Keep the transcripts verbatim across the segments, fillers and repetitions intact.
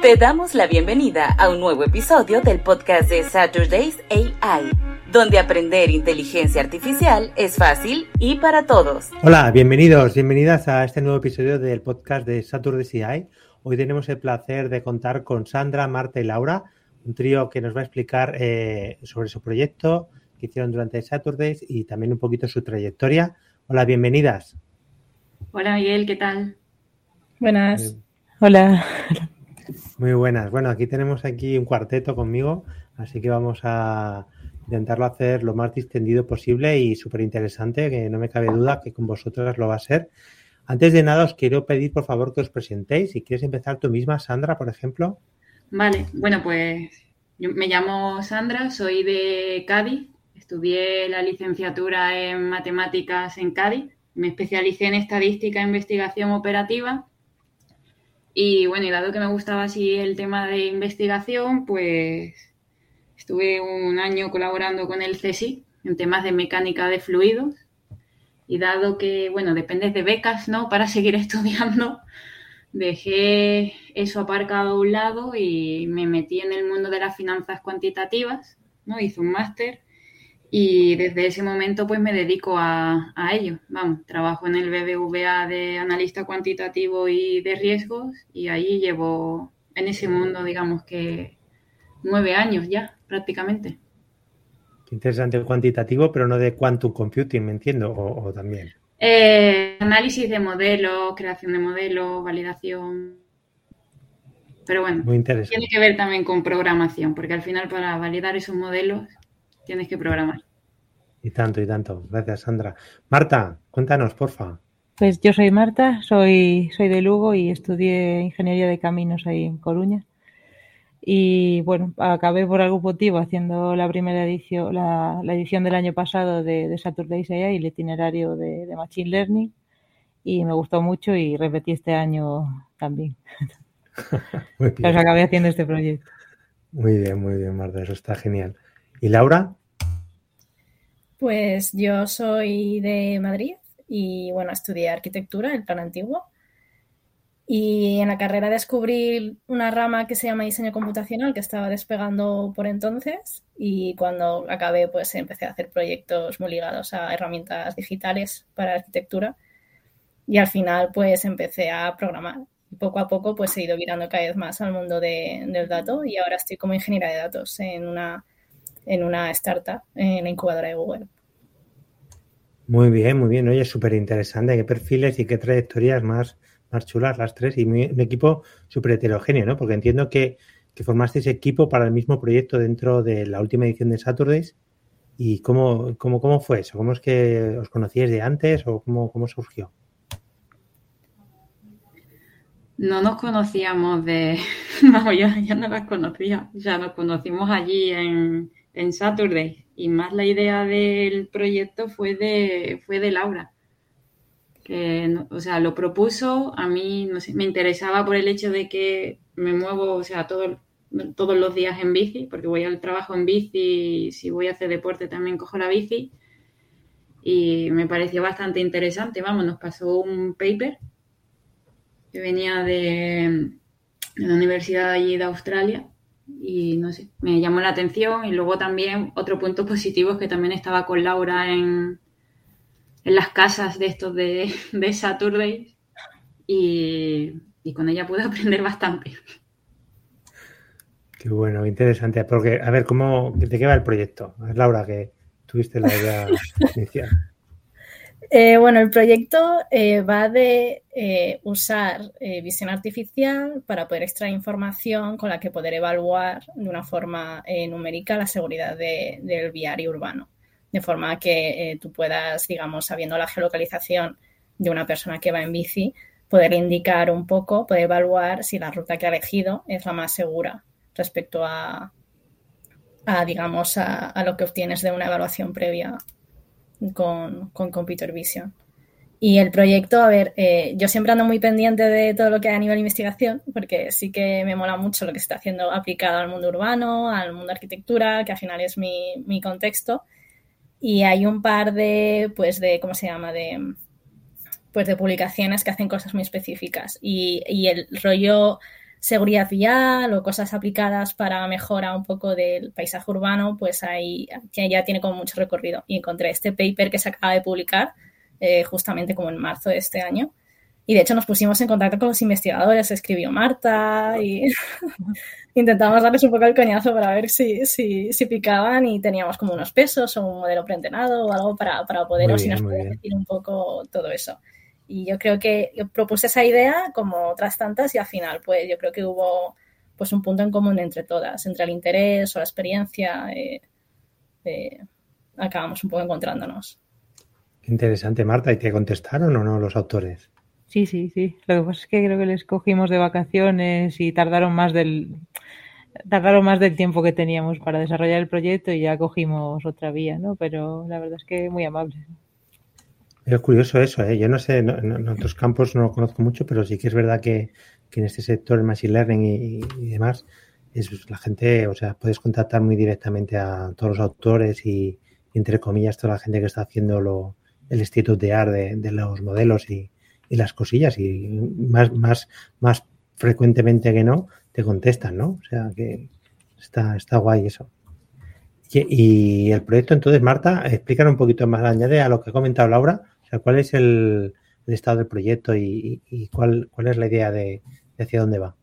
Te damos la bienvenida a un nuevo episodio del podcast de Saturdays A I, donde aprender inteligencia artificial es fácil y para todos. Hola, bienvenidos, bienvenidas a este nuevo episodio del podcast de Saturdays A I. Hoy tenemos el placer de contar con Sandra, Marta y Laura, un trío que nos va a explicar eh, sobre su proyecto que hicieron durante Saturdays y también un poquito su trayectoria. Hola, bienvenidas. Hola Miguel, ¿qué tal? Buenas. Eh, Hola. Muy buenas. Bueno, aquí tenemos aquí un cuarteto conmigo, así que vamos a intentarlo hacer lo más distendido posible y súper interesante, que no me cabe duda que con vosotras lo va a ser. Antes de nada, os quiero pedir, por favor, que os presentéis. Si quieres empezar tú misma, Sandra, por ejemplo. Vale, bueno, pues yo me llamo Sandra, soy de Cádiz, estudié la licenciatura en matemáticas en Cádiz, me especialicé en estadística e investigación operativa. Y bueno, y dado que me gustaba así el tema de investigación, pues estuve un año colaborando con el CSIC en temas de mecánica de fluidos. Y dado que, bueno, dependes de becas, ¿no?, para seguir estudiando, dejé eso aparcado a un lado y me metí en el mundo de las finanzas cuantitativas, ¿no? Hice un máster y desde ese momento pues me dedico a, a ello. Vamos, trabajo en el B B V A de analista cuantitativo y de riesgos y ahí llevo en ese mundo, digamos que nueve años ya, prácticamente. Qué interesante el cuantitativo, pero no de quantum computing, ¿me entiendo? O, o también. Eh, análisis de modelos, creación de modelos, validación. Pero bueno, Muy interesante. Tiene que ver también con programación, porque al final para validar esos modelos tienes que programar. Y tanto, y tanto. Gracias, Sandra. Marta, cuéntanos, porfa. Pues yo soy Marta, soy, soy de Lugo y estudié Ingeniería de Caminos ahí en Coruña. Y bueno, acabé por algún motivo haciendo la primera edición, la, la edición del año pasado de, de Saturdays A I, el itinerario de, de Machine Learning, y me gustó mucho y repetí este año también. Muy bien. Pues acabé haciendo este proyecto. Muy bien, muy bien, Marta, eso está genial. ¿Y Laura? Pues yo soy de Madrid y bueno, estudié arquitectura, el plan antiguo. Y en la carrera descubrí una rama que se llama diseño computacional que estaba despegando por entonces y cuando acabé pues empecé a hacer proyectos muy ligados a herramientas digitales para arquitectura y al final pues empecé a programar. Y poco a poco pues he ido virando cada vez más al mundo de, del dato y ahora estoy como ingeniera de datos en una, en una startup en la incubadora de Google. Muy bien, muy bien. Oye, súper interesante. Qué perfiles y qué trayectorias más, más chulas las tres y muy, un equipo súper heterogéneo, ¿no? Porque entiendo que, que formasteis equipo para el mismo proyecto dentro de la última edición de Saturdays. ¿Y cómo, cómo, cómo fue eso? ¿Cómo es que os conocíais de antes o cómo, cómo surgió? No nos conocíamos de... No, ya, ya no las conocía. O sea, nos conocimos allí en, en Saturday. Y más la idea del proyecto fue de, fue de Laura. Que, o sea, lo propuso. A mí, no sé, me interesaba por el hecho de que me muevo, o sea, todo, todos los días en bici, porque voy al trabajo en bici y si voy a hacer deporte también cojo la bici. Y me pareció bastante interesante. Vamos, nos pasó un paper que venía de, de la universidad allí de Australia y no sé, me llamó la atención y luego también otro punto positivo es que también estaba con Laura en, en las casas de estos de, de Saturday y, y con ella pude aprender bastante. Qué bueno, interesante. Porque, a ver, ¿cómo, ¿de qué va el proyecto? Laura, que tuviste la idea inicial. Eh, bueno, el proyecto eh, va de eh, usar eh, visión artificial para poder extraer información con la que poder evaluar de una forma eh, numérica la seguridad de, del viario urbano. De forma que eh, tú puedas, digamos, sabiendo la geolocalización de una persona que va en bici, poder indicar un poco, poder evaluar si la ruta que ha elegido es la más segura respecto a, a digamos, a, a lo que obtienes de una evaluación previa Con, con Computer Vision. Y el proyecto, a ver, eh, yo siempre ando muy pendiente de todo lo que hay a nivel de investigación, porque sí que me mola mucho lo que se está haciendo aplicado al mundo urbano, al mundo de arquitectura, que al final es mi, mi contexto. Y hay un par de, pues, de, ¿cómo se llama? De, pues, de publicaciones que hacen cosas muy específicas. Y, y el rollo seguridad vial o cosas aplicadas para mejora un poco del paisaje urbano, pues ahí ya tiene como mucho recorrido. Y encontré este paper que se acaba de publicar eh, justamente como en marzo de este año. Y de hecho nos pusimos en contacto con los investigadores, escribió Marta y intentamos darles un poco el coñazo para ver si, si, si picaban y teníamos como unos pesos o un modelo preentrenado o algo para, para poder, o si nos podían decir un poco todo eso. Y yo creo que yo propuse esa idea como otras tantas y al final pues yo creo que hubo pues un punto en común entre todas, entre el interés o la experiencia, eh, eh, acabamos un poco encontrándonos. Interesante, Marta. ¿Y te contestaron o no los autores? Sí, sí, sí. Lo que pasa es que creo que les cogimos de vacaciones y tardaron más del tardaron más del tiempo que teníamos para desarrollar el proyecto y ya cogimos otra vía, ¿no? Pero la verdad es que muy amables. Es curioso eso, ¿eh? Yo no sé, no, no, en otros campos no lo conozco mucho, pero sí que es verdad que, que en este sector, el machine learning y, y demás, es la gente, o sea, puedes contactar muy directamente a todos los autores y, entre comillas, toda la gente que está haciendo lo, el state of the art de, de los modelos y y las cosillas y más más más frecuentemente que no te contestan, ¿no? O sea que está está guay eso. Y, y el proyecto, entonces, Marta, explícanos un poquito más, añade a lo que ha comentado Laura, o sea, cuál es el, el estado del proyecto y, y cuál cuál es la idea de, de hacia dónde va.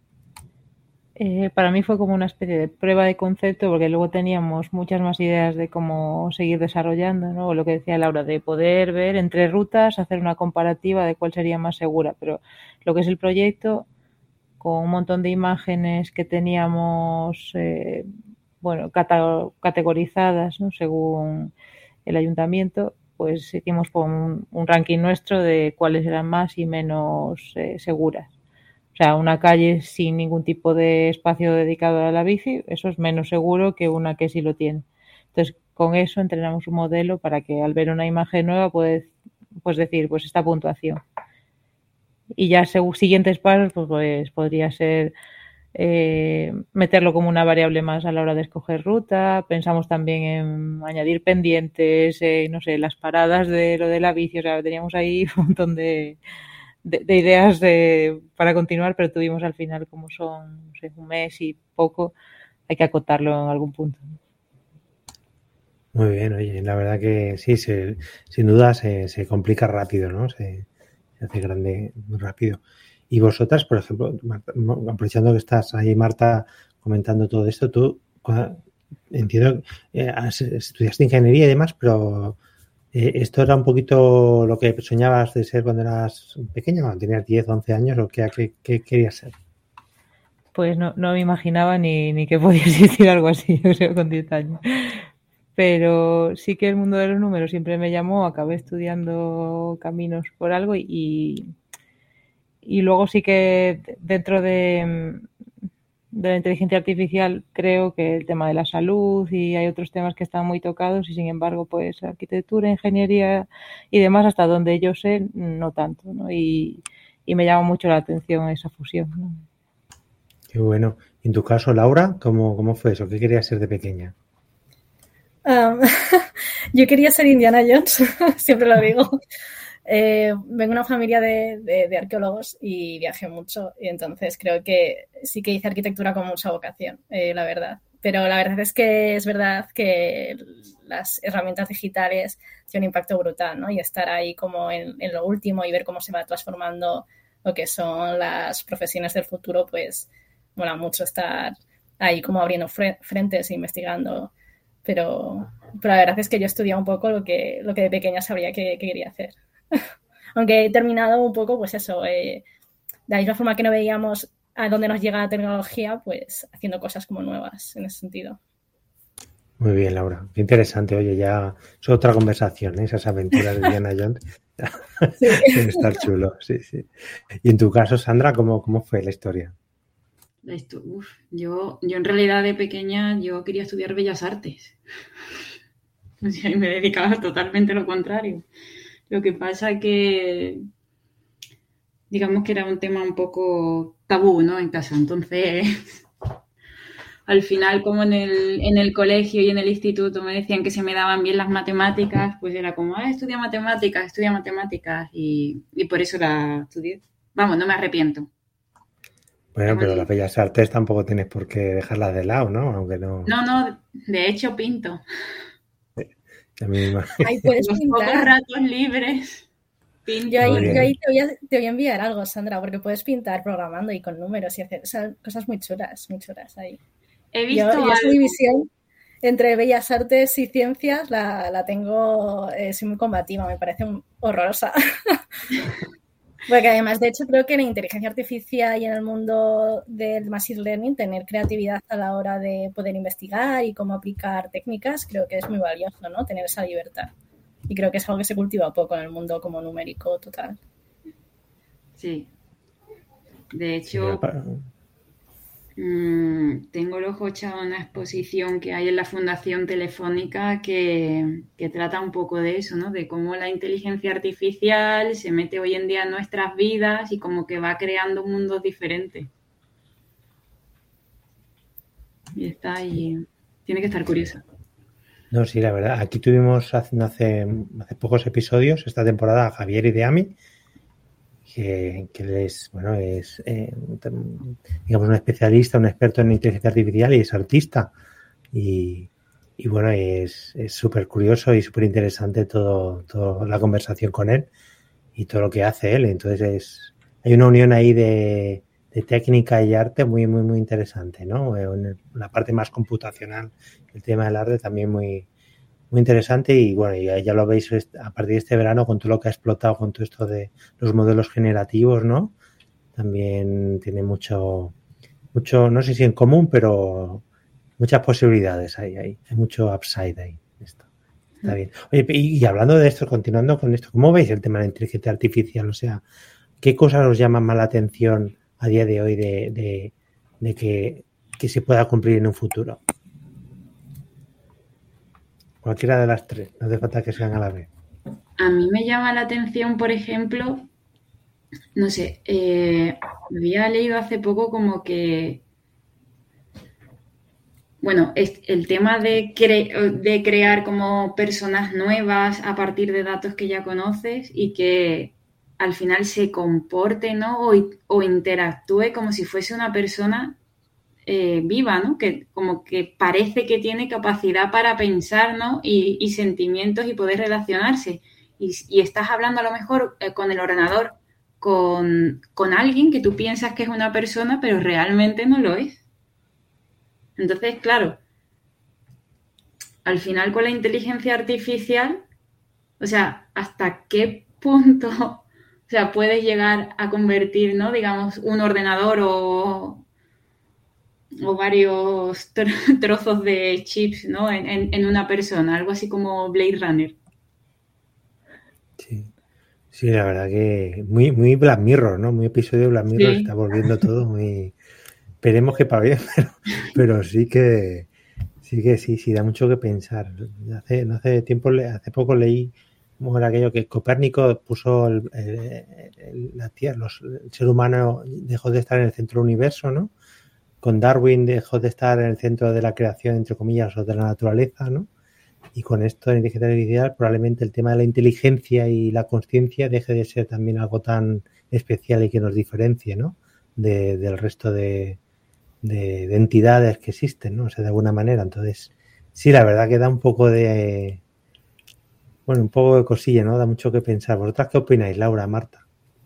Eh, para mí fue como una especie de prueba de concepto porque luego teníamos muchas más ideas de cómo seguir desarrollando, ¿no? Lo que decía Laura, de poder ver entre rutas, hacer una comparativa de cuál sería más segura, pero lo que es el proyecto, con un montón de imágenes que teníamos, eh, bueno, cata- categorizadas, ¿no? Según el ayuntamiento, pues hicimos un, un ranking nuestro de cuáles eran más y menos eh, seguras. O sea, una calle sin ningún tipo de espacio dedicado a la bici, eso es menos seguro que una que sí lo tiene. Entonces, con eso entrenamos un modelo para que al ver una imagen nueva puedes, pues decir, pues esta puntuación. Y ya según siguientes pasos, pues, pues podría ser eh, meterlo como una variable más a la hora de escoger ruta. Pensamos también en añadir pendientes, eh, no sé, las paradas de lo de la bici. O sea, teníamos ahí un montón de... De, de ideas de, para continuar, pero tuvimos al final, como son no sé, un mes y poco, hay que acotarlo en algún punto. Muy bien, oye, la verdad que sí, se, sin duda se, se complica rápido, ¿no? Se, se hace grande muy rápido. Y vosotras, por ejemplo, Marta, aprovechando que estás ahí, Marta, comentando todo esto, tú entiendo eh, estudiaste ingeniería y demás, pero Eh, ¿esto era un poquito lo que soñabas de ser cuando eras pequeña, cuando tenías diez, once años, o qué, qué, qué querías ser? Pues no, no me imaginaba ni, ni que podía existir algo así, yo creo, con diez años. Pero sí que el mundo de los números siempre me llamó, acabé estudiando caminos por algo y, y luego sí que dentro de... de la inteligencia artificial creo que el tema de la salud y hay otros temas que están muy tocados y sin embargo pues arquitectura, ingeniería y demás hasta donde yo sé no tanto, ¿no? Y, y me llama mucho la atención esa fusión, ¿no? Qué bueno. ¿Y en tu caso, Laura, cómo, cómo fue eso? ¿Qué querías ser de pequeña? Um, yo quería ser Indiana Jones, siempre lo digo. Eh, vengo de una familia de, de, de arqueólogos y viajé mucho y entonces creo que sí que hice arquitectura con mucha vocación, eh, la verdad. Pero la verdad es que es verdad que las herramientas digitales tienen un impacto brutal, ¿no? Y estar ahí como en, en lo último y ver cómo se va transformando lo que son las profesiones del futuro, pues mola mucho estar ahí como abriendo fre- frentes e investigando. Pero, pero la verdad es que yo estudié un poco lo que, lo que de pequeña sabría que, que quería hacer. Aunque he terminado un poco, pues eso, eh, de la misma forma que no veíamos a dónde nos llega la tecnología, pues haciendo cosas como nuevas en ese sentido. Muy bien, Laura. Qué interesante. Oye, ya es otra conversación, ¿eh? Esas aventuras de Indiana Jones. Sí. Está chulo, sí, sí. Y en tu caso, Sandra, ¿cómo, cómo fue la historia? Esto, uf, yo, yo en realidad de pequeña yo quería estudiar Bellas Artes. O sea, y me dedicaba totalmente a lo contrario. Lo que pasa que, digamos que era un tema un poco tabú, ¿no? En casa. Entonces, al final, como en el, en el colegio y en el instituto me decían que se me daban bien las matemáticas, pues era como, ah, estudia matemáticas, estudia matemáticas. Y, y por eso la estudié. Vamos, no me arrepiento. Bueno, pero las bellas artes tampoco tienes por qué dejarlas de lado, ¿no? Aunque no... No, no, de hecho pinto. A mí me... Ahí puedes Los pintar. pocos ratos libres. Pinto. Yo ahí, Muy bien. yo ahí te, voy a, te voy a enviar algo, Sandra, porque puedes pintar programando y con números y hacer, o sea, cosas muy chulas, muy chulas ahí. He visto Yo, yo esa algo. división entre bellas artes y ciencias la, la tengo, eh, soy muy combativa, me parece un- horrorosa. Porque además, de hecho, creo que en la inteligencia artificial y en el mundo del machine learning, tener creatividad a la hora de poder investigar y cómo aplicar técnicas, creo que es muy valioso, ¿no? Tener esa libertad. Y creo que es algo que se cultiva poco en el mundo como numérico total. Sí. De Sí, hecho, pa- mm, tengo el ojo echado a una exposición que hay en la Fundación Telefónica que, que trata un poco de eso, ¿no? De cómo la inteligencia artificial se mete hoy en día en nuestras vidas y como que va creando mundos diferentes. Y está ahí. Tiene que estar curiosa. No, sí, la verdad. Aquí tuvimos hace, hace, hace pocos episodios esta temporada a Javier Ideami, que, que él es, bueno, es eh, digamos un especialista, un experto en inteligencia artificial y es artista. Y, y bueno, es súper curioso y súper interesante todo, todo la conversación con él y todo lo que hace él. Entonces es, hay una unión ahí de, de técnica y arte muy, muy, muy interesante, ¿no? En la parte más computacional, el tema del arte también muy, muy interesante y bueno, ya, ya lo veis a partir de este verano con todo lo que ha explotado con todo esto de los modelos generativos, ¿no? También tiene mucho, mucho, no sé si en común, pero muchas posibilidades hay ahí, hay mucho upside ahí. Esto. Está bien. Oye, y, y hablando de esto, continuando con esto, ¿cómo veis el tema de la inteligencia artificial? O sea, ¿qué cosas os llaman más la atención a día de hoy de, de, de que, que se pueda cumplir en un futuro? Cualquiera de las tres, no hace falta que sean a la vez. A mí me llama la atención, por ejemplo, no sé, eh, había leído hace poco como que, bueno, es el tema de, cre- de crear como personas nuevas a partir de datos que ya conoces y que al final se comporte, ¿no? O, o interactúe como si fuese una persona eh, viva, ¿no? Que como que parece que tiene capacidad para pensar, ¿no? Y, y sentimientos y poder relacionarse. Y, y estás hablando a lo mejor eh, con el ordenador, con, con alguien que tú piensas que es una persona, pero realmente no lo es. Entonces, claro, al final con la inteligencia artificial, o sea, ¿hasta qué punto, o sea, puedes llegar a convertir, ¿no? Digamos, un ordenador o, o varios tro- trozos de chips, ¿no? En, en, en una persona, algo así como Blade Runner. Sí, sí, la verdad que muy, muy Black Mirror, ¿no? Muy episodio de Black Mirror, Sí. se está volviendo todo muy... Esperemos que para bien, pero, pero sí que sí que sí, sí, da mucho que pensar. Hace, no hace tiempo, hace poco leí cómo era aquello que Copérnico puso el, el, el, la tierra, los, el ser humano dejó de estar en el centro del universo, ¿no? Con Darwin dejó de estar en el centro de la creación, entre comillas, o de la naturaleza, ¿no? Y con esto de inteligencia artificial probablemente el tema de la inteligencia y la conciencia deje de ser también algo tan especial y que nos diferencie, ¿no? De, del resto de, de, de entidades que existen, ¿no? O sea, de alguna manera. Entonces, sí, la verdad que da un poco de... Bueno, un poco de cosilla, ¿no? Da mucho que pensar. ¿Vosotras qué opináis, Laura, Marta?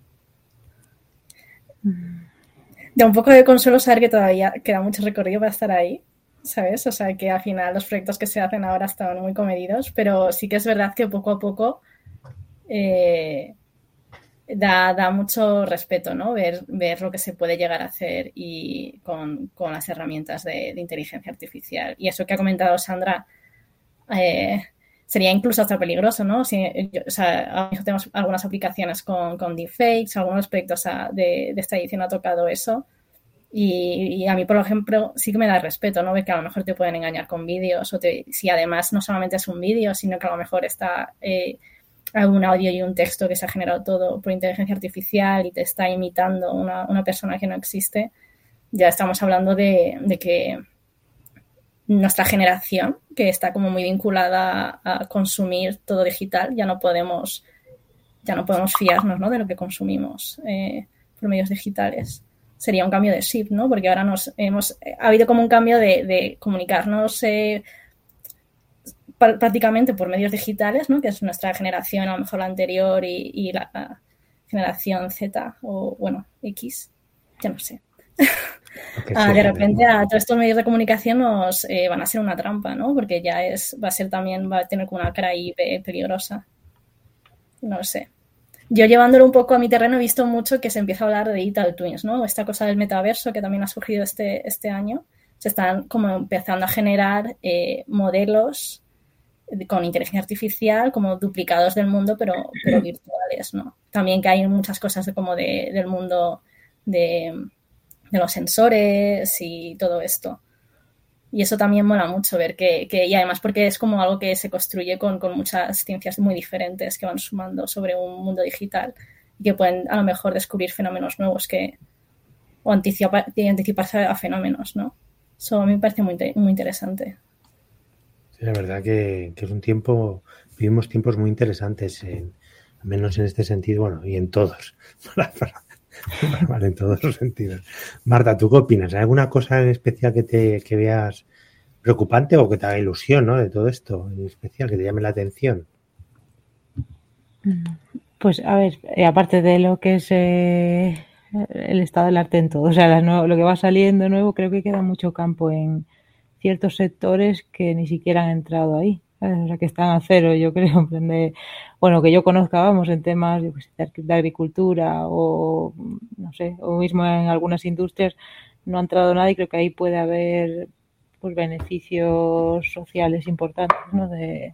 Da un poco de consuelo saber que todavía queda mucho recorrido para estar ahí, ¿sabes? O sea, que al final los proyectos que se hacen ahora están muy comedidos, pero sí que es verdad que poco a poco eh, da, da mucho respeto, ¿no? Ver, ver lo que se puede llegar a hacer y con, con las herramientas de, de inteligencia artificial. Y eso que ha comentado Sandra eh, sería incluso hasta peligroso, ¿no? Si, yo, o sea, ahora mismo tenemos algunas aplicaciones con, con deepfakes, algunos proyectos a, de, de esta edición ha tocado eso. Y, y a mí, por ejemplo, sí que me da respeto, ¿no? Ver que a lo mejor te pueden engañar con vídeos o te, si además no solamente es un vídeo, sino que a lo mejor está eh, un audio y un texto que se ha generado todo por inteligencia artificial y te está imitando una, una persona que no existe. Ya estamos hablando de, de que nuestra generación, que está como muy vinculada a, a consumir todo digital, ya no podemos ya no podemos fiarnos, ¿no? De lo que consumimos eh, por medios digitales. sería un cambio de chip, ¿no? Porque ahora nos hemos, ha habido como un cambio de, de comunicarnos eh, prácticamente por medios digitales, ¿no? Que es nuestra generación, a lo mejor la anterior y, y la, la generación Z o, bueno, X, ya no sé. Ah, de repente a todos estos medios de comunicación nos eh, van a ser una trampa, ¿no? Porque ya es, va a ser también, va a tener como una cara ahí peligrosa. No lo sé. Yo llevándolo un poco a mi terreno he visto mucho que se empieza a hablar de digital twins, ¿no? Esta cosa del metaverso que también ha surgido este, este año. Se están como empezando a generar eh, modelos con inteligencia artificial como duplicados del mundo, pero, pero virtuales, ¿no? También que hay muchas cosas de, como de, del mundo de, de los sensores y todo esto. Y eso también mola mucho ver que, que y además porque es como algo que se construye con, con muchas ciencias muy diferentes que van sumando sobre un mundo digital y que pueden a lo mejor descubrir fenómenos nuevos que o anticipa, anticiparse a fenómenos, ¿no? Eso a mí me parece muy, muy interesante. Sí, la verdad que, que es un tiempo, vivimos tiempos muy interesantes, en, al menos en este sentido, bueno, y en todos, vale, en todos los sentidos. Marta, ¿tú qué opinas? ¿Hay alguna cosa en especial que te que veas preocupante o que te haga ilusión, ¿no? De todo esto, en especial, que te llame la atención? Pues, a ver, eh, aparte de lo que es eh, el estado del arte en todo, o sea, las no, lo que va saliendo nuevo, creo que queda mucho campo en ciertos sectores que ni siquiera han entrado ahí, ¿sabes? O sea, que están a cero, yo creo, de, bueno, que yo conozca, vamos, en temas yo sé, de agricultura o, no sé, o mismo en algunas industrias no ha entrado nada y creo que ahí puede haber pues beneficios sociales importantes, ¿no? De,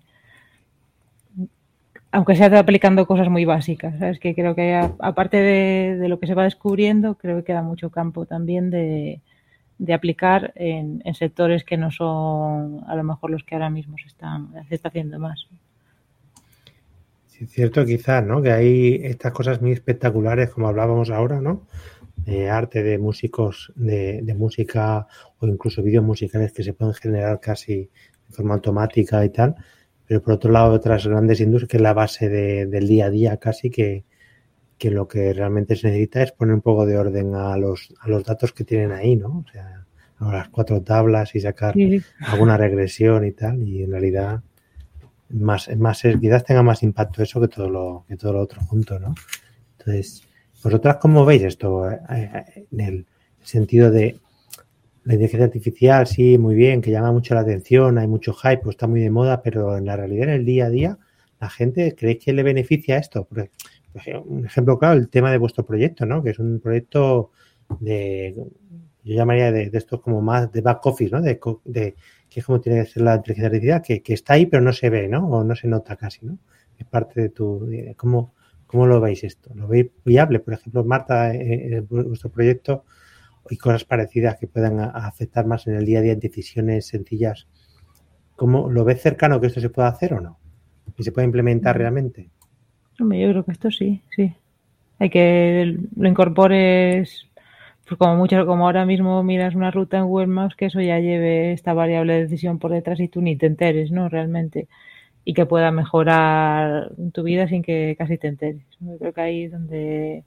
aunque sea aplicando cosas muy básicas, ¿sabes? Que creo que aparte de, de lo que se va descubriendo, creo que queda mucho campo también de de aplicar en, en sectores que no son a lo mejor los que ahora mismo se están se está haciendo más. Sí, es cierto quizás, ¿no? Que hay estas cosas muy espectaculares como hablábamos ahora, ¿no? De arte, de músicos, de, de música o incluso vídeos musicales que se pueden generar casi de forma automática y tal, pero por otro lado otras grandes industrias que es la base de, del día a día casi que que lo que realmente se necesita es poner un poco de orden a los a los datos que tienen ahí, ¿no? O sea, a las cuatro tablas y sacar sí. alguna regresión y tal, y en realidad más más quizás tenga más impacto eso que todo lo que todo lo otro junto, ¿no? Entonces, ¿vosotras cómo veis esto en el sentido de la inteligencia artificial? Sí, muy bien, que llama mucho la atención, hay mucho hype, pues está muy de moda, pero en la realidad, en el día a día, la gente cree que le beneficia esto, porque un ejemplo claro, el tema de vuestro proyecto, ¿no? Que es un proyecto de, yo llamaría de, de estos como más de back office, ¿no? De, de que es como tiene que ser la inteligencia artificial, que, que está ahí pero no se ve, ¿no? O no se nota casi, ¿no? Es parte de tu, de, ¿cómo, ¿cómo lo veis esto? ¿Lo veis viable? Por ejemplo, Marta, en, en vuestro proyecto, y cosas parecidas que puedan a, a afectar más en el día a día en decisiones sencillas. ¿Cómo lo ves cercano que esto se pueda hacer o no? ¿Y se puede implementar realmente? Hombre, yo creo que esto sí, sí. Hay que lo incorpores, pues como mucho, como ahora mismo miras una ruta en Google Maps, que eso ya lleve esta variable de decisión por detrás y tú ni te enteres, ¿no? Realmente. Y que pueda mejorar tu vida sin que casi te enteres. Yo creo que ahí es donde,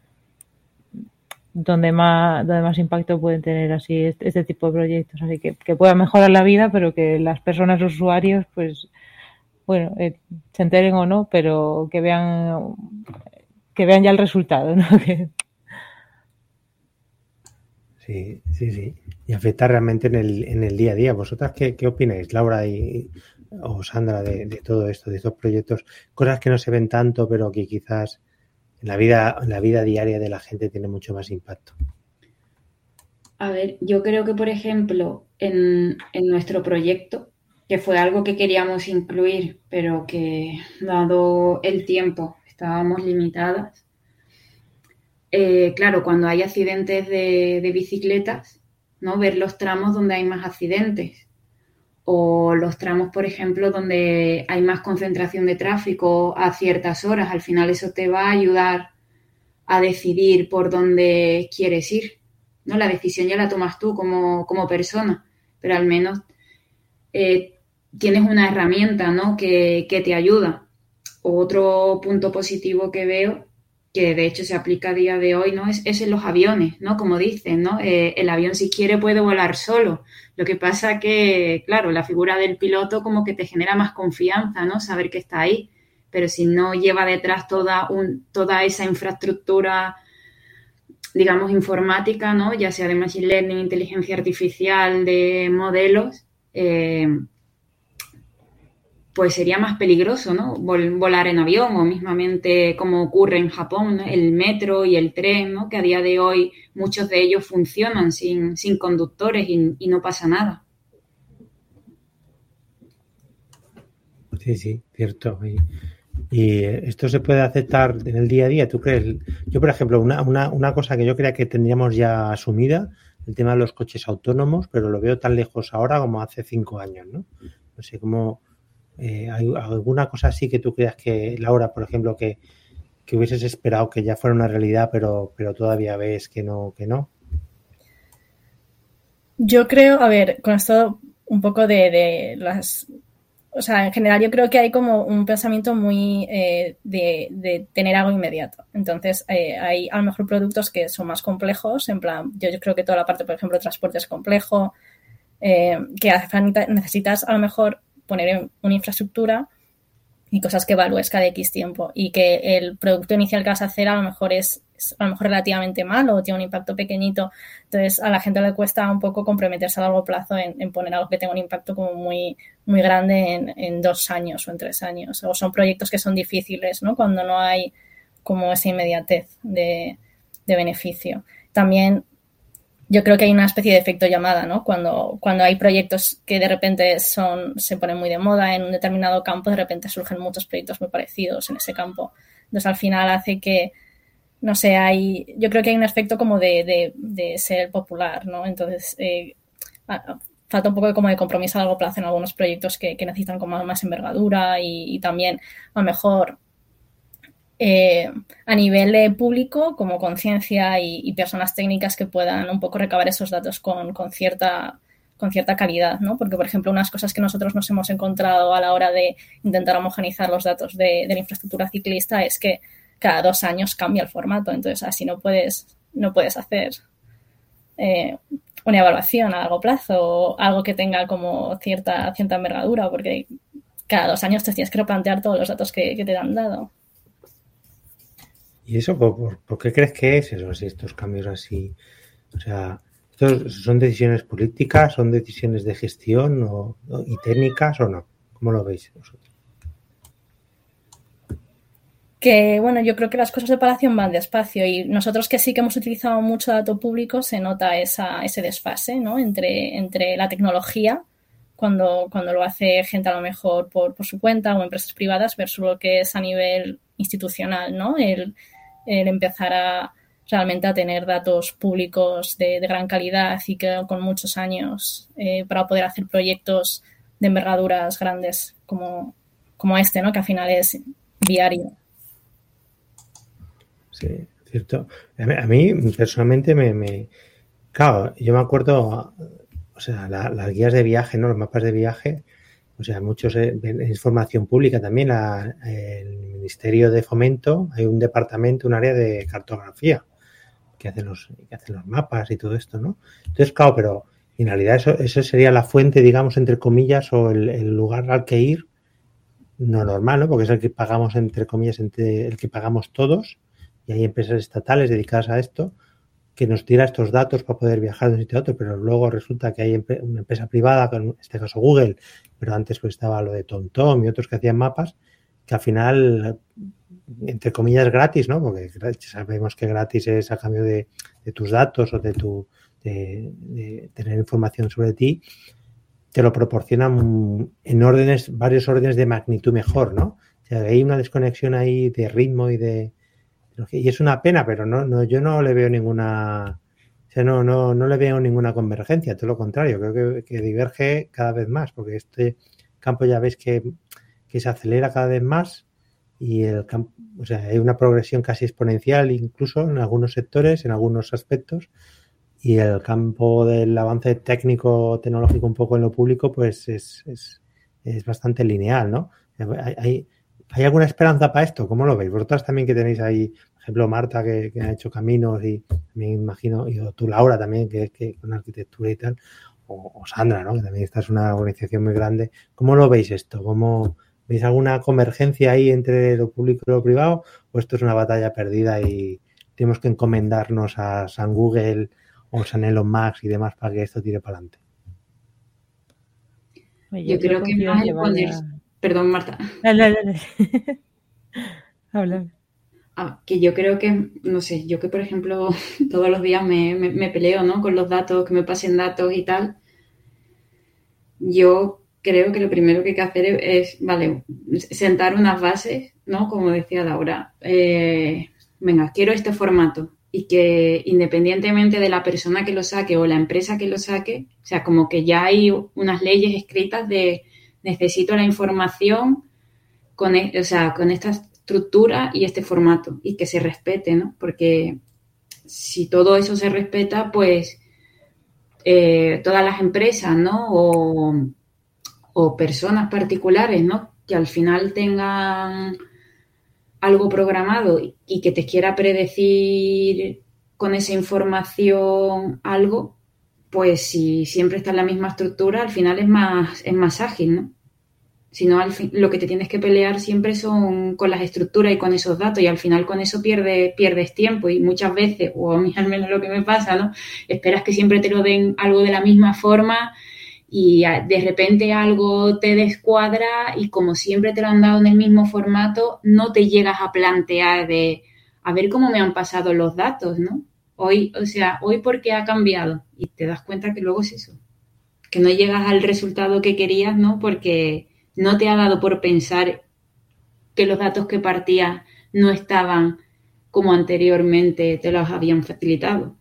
donde más, donde más impacto pueden tener así este, este tipo de proyectos. Así que, que pueda mejorar la vida, pero que las personas, los usuarios, pues bueno, eh, se enteren o no, pero que vean que vean ya el resultado, ¿no? Que... Sí, sí, sí. Y afecta realmente en el, en el día a día. ¿Vosotras qué, qué opináis, Laura y, o Sandra, de, de todo esto, de estos proyectos? Cosas que no se ven tanto, pero que quizás en la vida, en la vida diaria de la gente tiene mucho más impacto. A ver, yo creo que, por ejemplo, en, en nuestro proyecto, que fue algo que queríamos incluir, pero que, dado el tiempo, estábamos limitadas. Eh, claro, cuando hay accidentes de, de bicicletas, ¿no? Ver los tramos donde hay más accidentes. O los tramos, por ejemplo, donde hay más concentración de tráfico a ciertas horas. Al final eso te va a ayudar a decidir por dónde quieres ir, ¿no? La decisión ya la tomas tú como, como persona, pero al menos eh, tienes una herramienta, ¿no? que, que te ayuda. Otro punto positivo que veo que de hecho se aplica a día de hoy, ¿no? Es, es en los aviones, ¿no? Como dicen, ¿no? Eh, el avión, si quiere, puede volar solo. Lo que pasa que, claro, la figura del piloto como que te genera más confianza, ¿no? Saber que está ahí. Pero si no lleva detrás toda, un, toda esa infraestructura, digamos, informática, ¿no? Ya sea de machine learning, inteligencia artificial, de modelos, eh, pues sería más peligroso, ¿no? Vol- volar en avión o mismamente como ocurre en Japón, ¿no? El metro y el tren, ¿no? Que a día de hoy muchos de ellos funcionan sin, sin conductores y, y no pasa nada. Sí, sí, cierto. Y, y esto se puede aceptar en el día a día, ¿tú crees? Yo, por ejemplo, una, una, una cosa que yo creía que tendríamos ya asumida, el tema de los coches autónomos, pero lo veo tan lejos ahora como hace cinco años, ¿no? No sé cómo... Eh, ¿hay alguna cosa así que tú creas que, Laura, por ejemplo, que, que hubieses esperado que ya fuera una realidad, pero, pero todavía ves que no, que no? Yo creo, a ver, con esto un poco de, de las... O sea, en general yo creo que hay como un pensamiento muy eh, de, de tener algo inmediato. Entonces, eh, hay a lo mejor productos que son más complejos, en plan, yo, yo creo que toda la parte, por ejemplo, de transporte es complejo, eh, que hace falta, necesitas a lo mejor poner una infraestructura y cosas que evalúes cada X tiempo y que el producto inicial que vas a hacer a lo mejor es, es a lo mejor relativamente malo o tiene un impacto pequeñito. Entonces a la gente le cuesta un poco comprometerse a largo plazo en, en poner algo que tenga un impacto como muy, muy grande en, en dos años o en tres años. O son proyectos que son difíciles, ¿no? Cuando no hay como esa inmediatez de, de beneficio. También yo creo que hay una especie de efecto llamada, ¿no? Cuando, cuando hay proyectos que de repente son, se ponen muy de moda en un determinado campo, de repente surgen muchos proyectos muy parecidos en ese campo. Entonces, al final hace que, no sé, hay, yo creo que hay un efecto como de, de, de ser popular, ¿no? Entonces, eh, falta un poco de, como de compromiso a largo plazo en algunos proyectos que, que necesitan como más envergadura y, y también, a lo mejor, Eh, a nivel de público, como conciencia y, y personas técnicas que puedan un poco recabar esos datos con, con, cierta, con cierta calidad, ¿no? Porque, por ejemplo, unas cosas que nosotros nos hemos encontrado a la hora de intentar homogeneizar los datos de, de la infraestructura ciclista es que cada dos años cambia el formato. Entonces, así no puedes, no puedes hacer eh, una evaluación a largo plazo o algo que tenga como cierta, cierta envergadura, porque cada dos años te tienes que replantear todos los datos que, que te han dado. ¿Y eso por, por, por qué crees que es eso, así, estos cambios así? O sea, ¿estos son decisiones políticas, son decisiones de gestión o, o, y técnicas o no? ¿Cómo lo veis vosotros? Que, bueno, yo creo que las cosas de Palacio van despacio y nosotros que sí que hemos utilizado mucho dato público se nota esa, ese desfase, ¿no? Entre, entre la tecnología, cuando, cuando lo hace gente a lo mejor por, por su cuenta o empresas privadas versus lo que es a nivel institucional, ¿no? El, el empezar a realmente a tener datos públicos de, de gran calidad y que con muchos años eh, para poder hacer proyectos de envergaduras grandes como, como este, ¿no? Que al final es diario. Sí, cierto. A mí, a mí personalmente me, me... Claro, yo me acuerdo, o sea, la, las guías de viaje, ¿no? Los mapas de viaje, o sea, muchos es información pública también. La, el Ministerio de Fomento, hay un departamento, un área de cartografía que hace los, que hace los mapas y todo esto, ¿no? Entonces, claro, pero en realidad eso, eso sería la fuente, digamos, entre comillas, o el, el lugar al que ir, no normal, ¿no? Porque es el que pagamos, entre comillas, entre el que pagamos todos, y hay empresas estatales dedicadas a esto que nos tira estos datos para poder viajar de un sitio a otro, pero luego resulta que hay una empresa privada, en este caso Google, pero antes pues estaba lo de TomTom y otros que hacían mapas, que al final, entre comillas, gratis, ¿no? Porque sabemos que gratis es a cambio de, de tus datos o de tu de, de tener información sobre ti, te lo proporcionan en órdenes, varios órdenes de magnitud mejor, ¿no? O sea, hay una desconexión ahí de ritmo y de y es una pena, pero no, no, yo no le veo ninguna, o sea, no, no, no le veo ninguna convergencia, todo lo contrario, creo que, que diverge cada vez más, porque este campo ya veis que, que se acelera cada vez más y el campo, o sea, hay una progresión casi exponencial incluso en algunos sectores, en algunos aspectos, y el campo del avance técnico, tecnológico un poco en lo público, pues es, es, es bastante lineal, ¿no? Hay, hay ¿Hay alguna esperanza para esto? ¿Cómo lo veis? Vosotras también que tenéis ahí, por ejemplo, Marta, que, que ha hecho caminos, y me imagino, y tú, Laura, también, que, que con arquitectura y tal, o, o Sandra, ¿no? Que también esta es una organización muy grande. ¿Cómo lo veis esto? ¿Cómo veis alguna convergencia ahí entre lo público y lo privado? ¿O esto es una batalla perdida y tenemos que encomendarnos a San Google o San Elon Musk y demás para que esto tire para adelante? Oye, yo, yo creo que más el poner... Perdón, Marta. Dale, dale. Habla. Ah, que yo creo que, no sé, yo que por ejemplo todos los días me, me, me peleo, ¿no? Con los datos, que me pasen datos y tal. Yo creo que lo primero que hay que hacer es, es vale, sentar unas bases, ¿no? Como decía Laura. Eh, venga, quiero este formato. Y que independientemente de la persona que lo saque o la empresa que lo saque, o sea, como que ya hay unas leyes escritas de necesito la información con, o sea, con esta estructura y este formato, y que se respete, ¿no? Porque si todo eso se respeta, pues eh, todas las empresas, ¿no? O, o personas particulares, ¿no? Que al final tengan algo programado y que te quiera predecir con esa información algo, pues si siempre está en la misma estructura, al final es más, es más ágil, ¿no? Si no, al fin, lo que te tienes que pelear siempre son con las estructuras y con esos datos, y al final con eso pierdes, pierdes tiempo, y muchas veces, o a mí al menos lo que me pasa, ¿no? Esperas que siempre te lo den algo de la misma forma y de repente algo te descuadra y como siempre te lo han dado en el mismo formato, no te llegas a plantear de a ver cómo me han pasado los datos, ¿no? Hoy, o sea, hoy ¿por qué ha cambiado? Y te das cuenta que luego es eso, que no llegas al resultado que querías, ¿no? Porque no te ha dado por pensar que los datos que partías no estaban como anteriormente te los habían facilitado.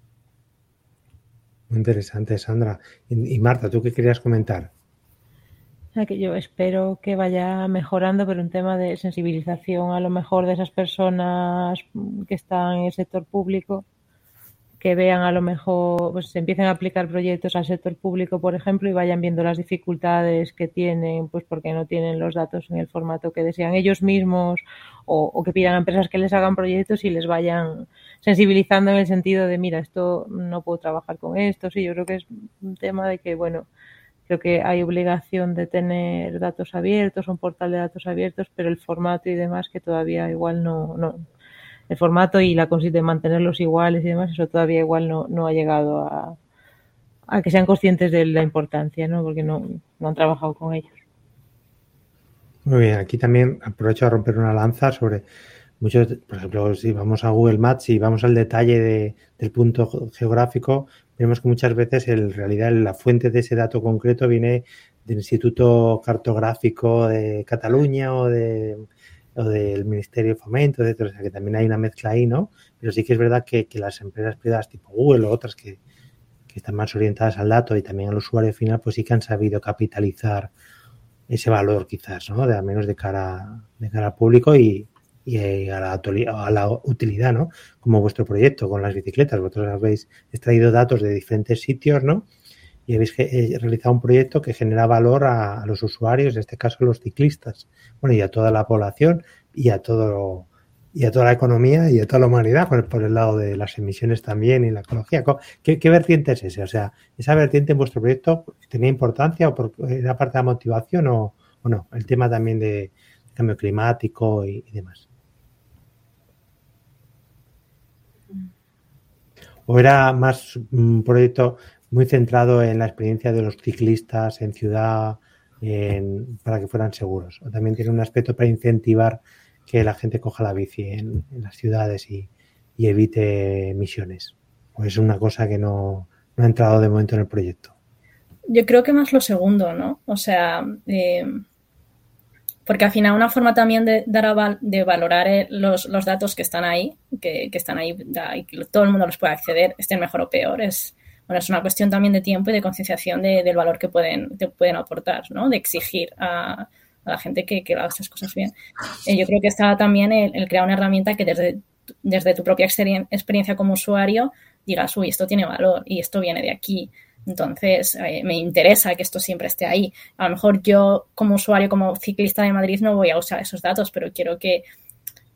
Muy interesante, Sandra. Y, y Marta, ¿tú qué querías comentar? Que yo espero que vaya mejorando, pero un tema de sensibilización a lo mejor de esas personas que están en el sector público, que vean a lo mejor, pues se empiecen a aplicar proyectos al sector público, por ejemplo, y vayan viendo las dificultades que tienen, pues porque no tienen los datos en el formato que desean ellos mismos, o, o que pidan a empresas que les hagan proyectos y les vayan sensibilizando en el sentido de, mira, esto no puedo trabajar con esto. Sí, yo creo que es un tema de que, bueno, creo que hay obligación de tener datos abiertos, un portal de datos abiertos, pero el formato y demás que todavía igual no... no el formato y la consistencia de mantenerlos iguales y demás, eso todavía igual no, no ha llegado a, a que sean conscientes de la importancia, ¿no? Porque no, no han trabajado con ellos. Muy bien, aquí también aprovecho a romper una lanza sobre muchos, por ejemplo, si vamos a Google Maps y vamos al detalle de, del punto geográfico, vemos que muchas veces en realidad la fuente de ese dato concreto viene del Instituto Cartográfico de Cataluña o de o del Ministerio de Fomento, etcétera. O sea, que también hay una mezcla ahí, ¿no? Pero sí que es verdad que, que las empresas privadas tipo Google o otras que, que están más orientadas al dato y también al usuario final, pues sí que han sabido capitalizar ese valor quizás, ¿no? De al menos de cara, de cara al público y, y a, la, a la utilidad, ¿no? Como vuestro proyecto con las bicicletas. Vosotros habéis extraído datos de diferentes sitios, ¿no? Y habéis realizado un proyecto que genera valor a, a los usuarios, en este caso a los ciclistas, bueno, y a toda la población y a todo y a toda la economía y a toda la humanidad, por, por el lado de las emisiones también y la ecología. ¿Qué, qué vertiente es ese? O sea, ¿esa vertiente en vuestro proyecto tenía importancia o por, era parte de la motivación o, o no? El tema también de cambio climático y, y demás. ¿O era más un proyecto muy centrado en la experiencia de los ciclistas en ciudad en, para que fueran seguros? ¿O también tiene un aspecto para incentivar que la gente coja la bici en, en las ciudades y, y evite emisiones? ¿O es una cosa que no, no ha entrado de momento en el proyecto? Yo creo que más lo segundo, ¿no? O sea, eh, porque al final una forma también de, de, de valorar los, los datos que están ahí, que, que están ahí y que todo el mundo los puede acceder, estén mejor o peor, es... Bueno, es una cuestión también de tiempo y de concienciación de, del valor que pueden, te pueden aportar, ¿no? De exigir a, a la gente que, que haga estas cosas bien. Eh, yo creo que está también el, el crear una herramienta que desde, desde tu propia experiencia como usuario digas, uy, esto tiene valor y esto viene de aquí. Entonces, eh, me interesa que esto siempre esté ahí. A lo mejor yo como usuario, como ciclista de Madrid, no voy a usar esos datos, pero quiero que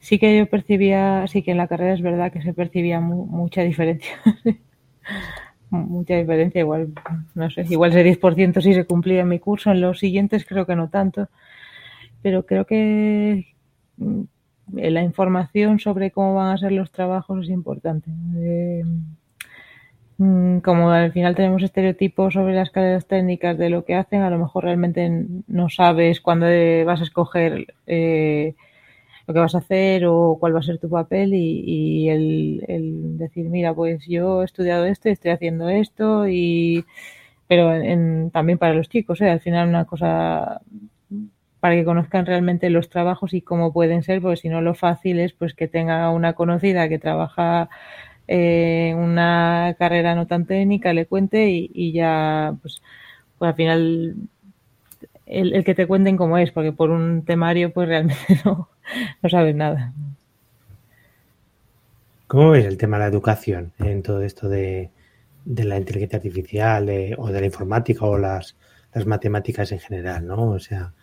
sí que yo percibía, sí que en la carrera es verdad que se percibía mu- mucha diferencia. Mucha diferencia, igual, no sé, igual ese diez por ciento sí se cumplía en mi curso, en los siguientes creo que no tanto, pero creo que mm, la información sobre cómo van a ser los trabajos es importante. Eh, mm, como al final tenemos estereotipos sobre las carreras técnicas de lo que hacen, a lo mejor realmente no sabes cuándo vas a escoger eh, lo que vas a hacer o cuál va a ser tu papel y, y el, el decir, mira, pues yo he estudiado esto y estoy haciendo esto, y pero en, en, también para los chicos, ¿eh? Al final una cosa para que conozcan realmente los trabajos y cómo pueden ser, porque si no lo fácil es pues que tenga una conocida que trabaja en eh, una carrera no tan técnica, le cuente y, y ya pues, pues al final el, el que te cuenten cómo es, porque por un temario pues realmente no, no sabes nada. ¿Cómo ves el tema de la educación en todo esto de, de la inteligencia artificial de, o de la informática o las, las matemáticas en general, ¿no? O sea,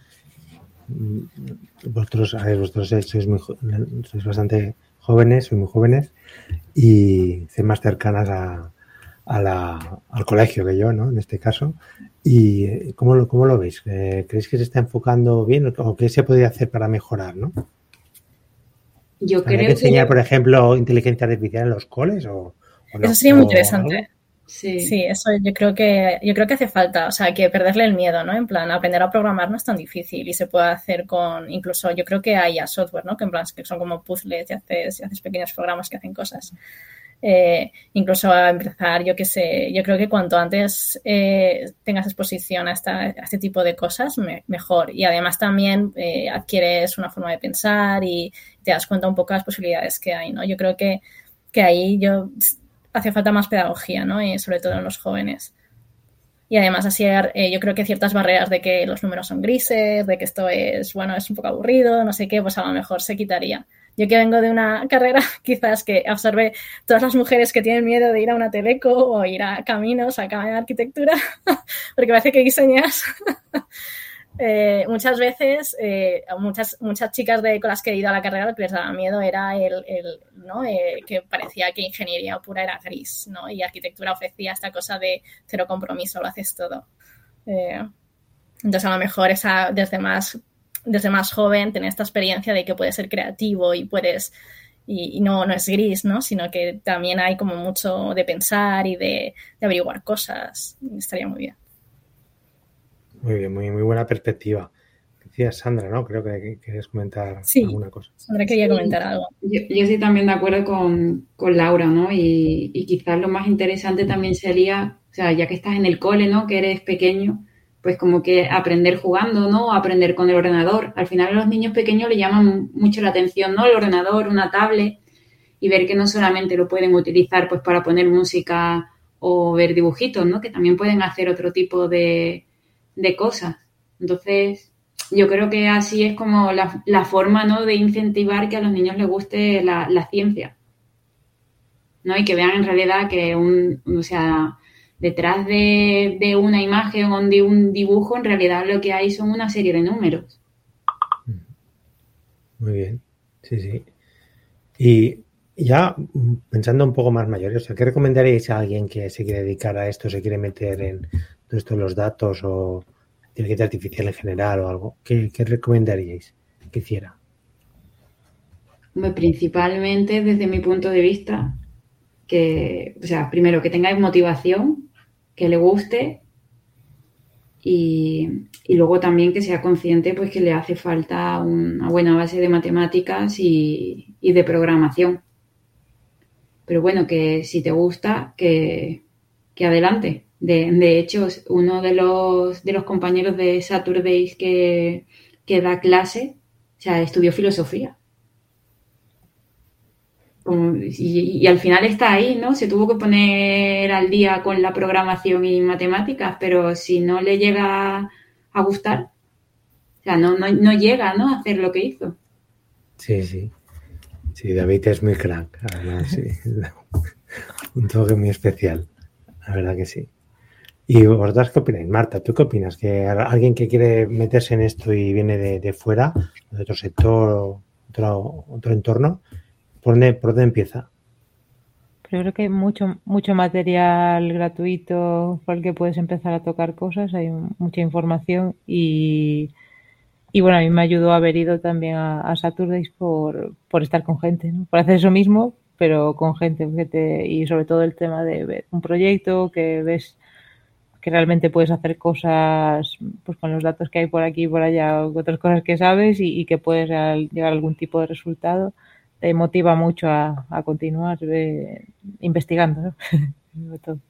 vosotros, a ver, vosotros sois, muy, sois bastante jóvenes, sois muy jóvenes y sois más cercanas a, a la, al colegio que yo, ¿no? En este caso. ¿Y cómo lo, cómo lo veis? ¿Creéis que se está enfocando bien o qué se podría hacer para mejorar, no? Yo ¿Habría creo que enseñar, que... por ejemplo, inteligencia artificial en los coles o, o no? Eso sería muy ¿O interesante. algo? Sí. Sí, eso yo creo que yo creo que hace falta, o sea, que perderle el miedo, ¿no? En plan, aprender a programar no es tan difícil y se puede hacer con, incluso yo creo que hay ya software, ¿no? Que en plan que son como puzzles y haces, y haces pequeños programas que hacen cosas. Eh, incluso a empezar, yo qué sé, yo creo que cuanto antes eh, tengas exposición a, esta, a este tipo de cosas, me, mejor. Y además también eh, adquieres una forma de pensar y te das cuenta un poco de las posibilidades que hay, ¿no? Yo creo que, que ahí yo... hace falta más pedagogía, ¿no? Y sobre todo en los jóvenes. Y además así eh, yo creo que ciertas barreras de que los números son grises, de que esto es, bueno, es un poco aburrido, no sé qué, pues a lo mejor se quitaría. Yo que vengo de una carrera quizás que absorbe todas las mujeres que tienen miedo de ir a una teleco o ir a caminos, a Academia de Arquitectura, porque parece que diseñas... Eh, muchas veces, eh, muchas muchas chicas de, con las que he ido a la carrera, lo que les daba miedo era el, el ¿no? eh, que parecía que ingeniería pura era gris, ¿no? Y arquitectura ofrecía esta cosa de cero compromiso, lo haces todo. Eh, entonces, a lo mejor esa, desde más desde más joven tener esta experiencia de que puedes ser creativo y puedes y, y no, no es gris, ¿no? Sino que también hay como mucho de pensar y de, de averiguar cosas. Estaría muy bien. Muy bien, muy, muy buena perspectiva. Decía Sandra, ¿no? Creo que querías comentar sí, alguna cosa. Sandra quería sí, comentar algo. Yo, yo estoy también de acuerdo con, con Laura, ¿no? Y, y quizás lo más interesante también sería, o sea, ya que estás en el cole, ¿no? Que eres pequeño, pues como que aprender jugando, ¿no? Aprender con el ordenador. Al final a los niños pequeños les llaman mucho la atención, ¿no? El ordenador, una tablet, y ver que no solamente lo pueden utilizar pues para poner música o ver dibujitos, ¿no? Que también pueden hacer otro tipo de... de cosas. Entonces, yo creo que así es como la, la forma, ¿no? De incentivar que a los niños les guste la, la ciencia, ¿no? Y que vean en realidad que un, o sea, detrás de, de una imagen o de un dibujo, en realidad lo que hay son una serie de números. Muy bien, sí, sí. Y ya pensando un poco más mayores, o sea, ¿qué recomendaríais a alguien que se quiere dedicar a esto, se quiere meter en todo esto, los datos o inteligencia artificial en general o algo? ¿Qué, qué recomendaríais que hiciera? Principalmente desde mi punto de vista, que, o sea, primero que tengáis motivación, que le guste y, y luego también que sea consciente pues que le hace falta una buena base de matemáticas y, y de programación. Pero bueno, que si te gusta, que, que adelante. De, de hecho, uno de los, de los compañeros de Saturdays que, que da clase, o sea, estudió filosofía. Y, y al final está ahí, ¿no? Se tuvo que poner al día con la programación y matemáticas, pero si no le llega a gustar, o sea, no, no, no llega, ¿no? A hacer lo que hizo. Sí, sí. Sí, David es muy crack, la verdad, sí. Un toque muy especial, la verdad que sí. ¿Y vosotras qué opináis? Marta, ¿tú qué opinas? ¿Que alguien que quiere meterse en esto y viene de, de fuera, de otro sector, otro, otro entorno, ¿por dónde, por dónde empieza? Pero creo que hay mucho, mucho material gratuito por el que puedes empezar a tocar cosas, hay mucha información y, y bueno, a mí me ayudó haber ido también a, a Saturdays por, por estar con gente, ¿no? Por hacer eso mismo, pero con gente, porque te, y sobre todo el tema de ver un proyecto que ves que realmente puedes hacer cosas pues con los datos que hay por aquí y por allá, otras cosas que sabes y, y que puedes llegar a algún tipo de resultado, te motiva mucho a, a continuar eh, investigando, ¿no? Todo.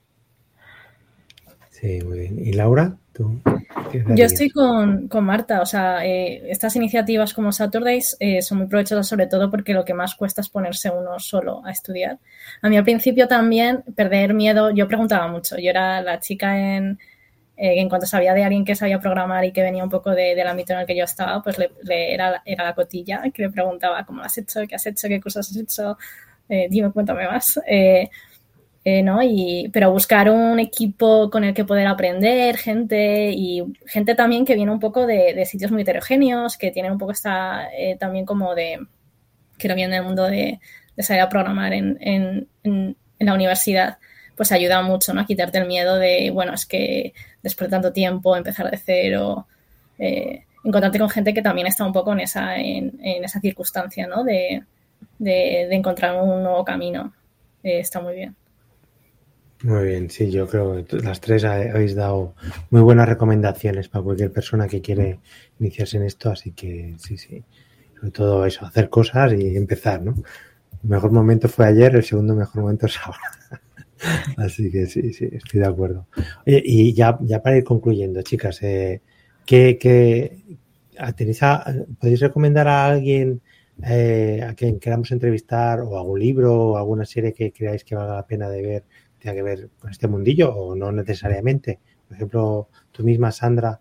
Sí, muy bien. ¿Y Laura? ¿Tú? Yo estoy con, con Marta, o sea, eh, estas iniciativas como Saturdays eh, son muy provechosas sobre todo porque lo que más cuesta es ponerse uno solo a estudiar. A mí al principio también perder miedo, yo preguntaba mucho, yo era la chica en, eh, en cuanto sabía de alguien que sabía programar y que venía un poco de, del ámbito en el que yo estaba, pues le, le era, era la cotilla que le preguntaba cómo lo has hecho, qué has hecho, qué cosas has hecho, eh, dime, cuéntame más. Eh, Eh, ¿no? Y, pero buscar un equipo con el que poder aprender, gente y gente también que viene un poco de, de sitios muy heterogéneos, que tienen un poco esta eh, también como de, que no viene del mundo de, de saber a programar en, en, en, en la universidad, pues ayuda mucho, ¿no? A quitarte el miedo de, bueno, es que después de tanto tiempo empezar de cero, eh, encontrarte con gente que también está un poco en esa, en, en esa circunstancia, ¿no? De, de, de encontrar un nuevo camino. Eh, está muy bien. Muy bien, sí, yo creo que las tres habéis dado muy buenas recomendaciones para cualquier persona que quiere iniciarse en esto, así que sí, sí, sobre todo eso, hacer cosas y empezar, ¿no? El mejor momento fue ayer, el segundo mejor momento es ahora. Así que sí, sí, estoy de acuerdo. Oye, y ya, ya para ir concluyendo, chicas, eh, ¿qué, qué tenéis a, podéis recomendar a alguien eh, a quien queramos entrevistar o algún libro o alguna serie que creáis que valga la pena de ver? ¿Tenga que ver con este mundillo o no necesariamente? Por ejemplo, tú misma, Sandra.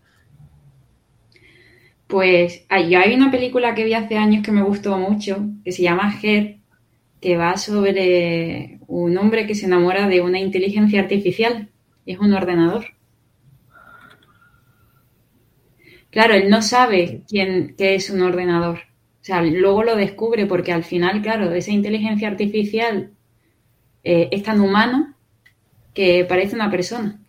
Pues yo hay una película que vi hace años que me gustó mucho, que se llama Her, que va sobre un hombre que se enamora de una inteligencia artificial y es un ordenador. Claro, él no sabe quién, qué es un ordenador. O sea, luego lo descubre porque al final, claro, esa inteligencia artificial eh, es tan humano que parece una persona.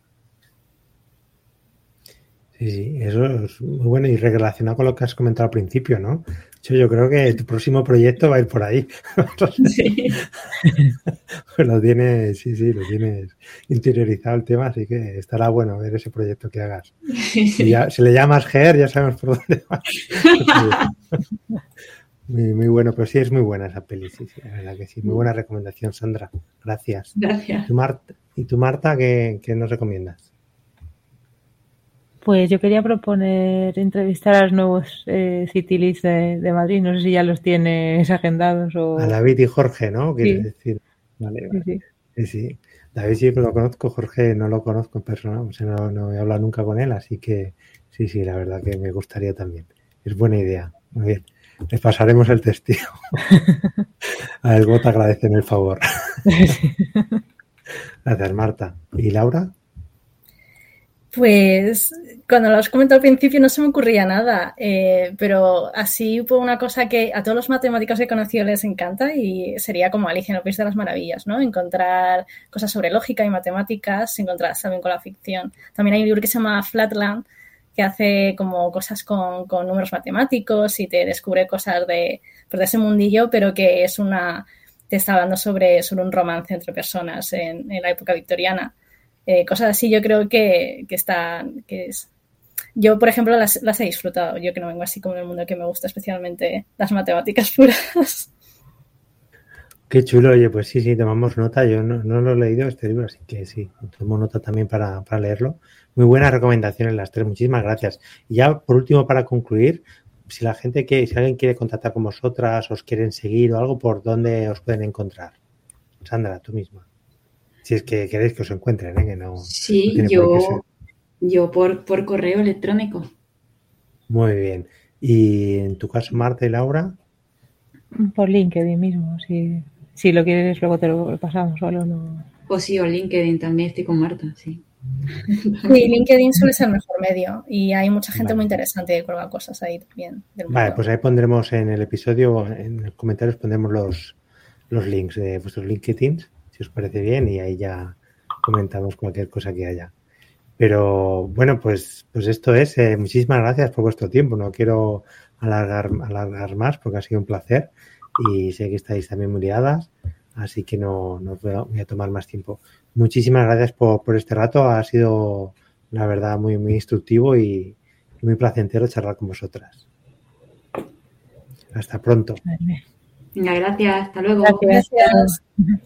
Sí, sí, eso es muy bueno y relacionado con lo que has comentado al principio, ¿no? De hecho, yo creo que tu próximo proyecto va a ir por ahí. Sí. Pues lo tienes, sí, sí, lo tienes interiorizado el tema, así que estará bueno ver ese proyecto que hagas. Sí, sí. Si, ya, si le llamas Ger, ya sabemos por dónde va. Muy, muy bueno, pero sí es muy buena esa peli, sí, sí, la verdad que sí. Muy buena recomendación, Sandra. Gracias. Gracias. ¿Y tú, Marta, ¿y tú, Marta qué, qué nos recomiendas? Pues yo quería proponer entrevistar a los nuevos eh, City Leads de, de Madrid. No sé si ya los tienes agendados o... A David y Jorge, ¿no? Quieres Sí. decir. Vale, vale. Sí, Sí, sí. David sí que lo conozco, Jorge no lo conozco en persona, o sea, no, no he hablado nunca con él, así que sí, sí, la verdad que me gustaría también. Es buena idea. Muy bien. Les pasaremos el testigo. A él te agradecen el favor. Sí. Gracias, Marta. ¿Y Laura? Pues cuando lo has comentado al principio no se me ocurría nada, eh, pero así fue una cosa que a todos los matemáticos que he conocido les encanta y sería como Alicia en el País de las Maravillas, ¿no? Encontrar cosas sobre lógica y matemáticas, encontrarlas también con la ficción. También hay un libro que se llama Flatland, que hace como cosas con, con números matemáticos y te descubre cosas de, pues de ese mundillo, pero que es una, te está hablando sobre, sobre un romance entre personas en, en la época victoriana. Eh, cosas así yo creo que, que están, que es... Yo, por ejemplo, las, las he disfrutado. Yo que no vengo así como en el mundo que me gusta especialmente las matemáticas puras. Qué chulo, oye, pues sí, sí, tomamos nota. Yo no, no lo he leído este libro, así que sí, tomo nota también para, para leerlo. Muy buenas recomendaciones las tres, muchísimas gracias. Y ya, por último, para concluir, si la gente que, si alguien quiere contactar con vosotras, os quieren seguir o algo, ¿por dónde os pueden encontrar? Sandra, tú misma. Si es que queréis que os encuentren, ¿eh? Que no, Sí, no yo, yo por, por correo electrónico. Muy bien. ¿Y en tu caso, Marta y Laura? Por LinkedIn mismo. Si, si lo quieres, luego te lo pasamos. Solo no. O sí, o LinkedIn también estoy con Marta, sí. Sí, LinkedIn suele ser el mejor medio y hay mucha gente vale. muy interesante que cuelga cosas ahí también. Del vale, pues ahí pondremos en el episodio, en los comentarios pondremos los, los links de vuestros LinkedIn, si os parece bien, y ahí ya comentamos cualquier cosa que haya. Pero bueno, pues, pues esto es. Eh, muchísimas gracias por vuestro tiempo. No quiero alargar, alargar más porque ha sido un placer y sé que estáis también muy liadas, así que no, no os voy a, voy a tomar más tiempo. Muchísimas gracias por, por este rato. Ha sido, la verdad, muy, muy instructivo y, y muy placentero charlar con vosotras. Hasta pronto. Venga, gracias. Hasta luego. Gracias.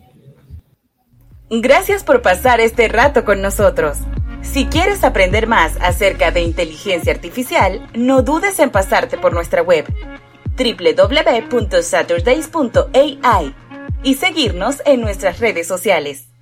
Gracias por pasar este rato con nosotros. Si quieres aprender más acerca de inteligencia artificial, no dudes en pasarte por nuestra web doble u doble u doble u punto saturdays punto a i y seguirnos en nuestras redes sociales.